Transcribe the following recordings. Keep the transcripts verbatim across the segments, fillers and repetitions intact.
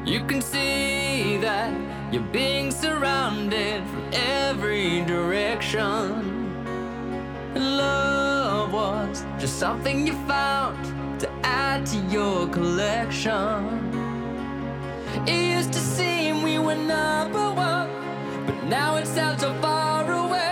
You can see that you're being surrounded from every direction. Love was just something you found to add to your collection. It used to seem we were number one, but now it sounds so far away.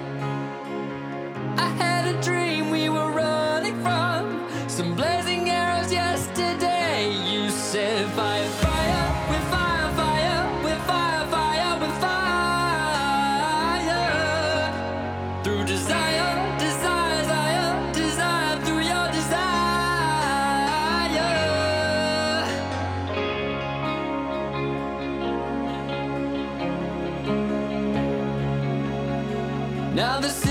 I had a dream we were running from some blazing arrows yesterday. You said fire, fire, with fire, fire, with fire, fire, with fire. Through desire, desire, desire, desire, through your desire. Now the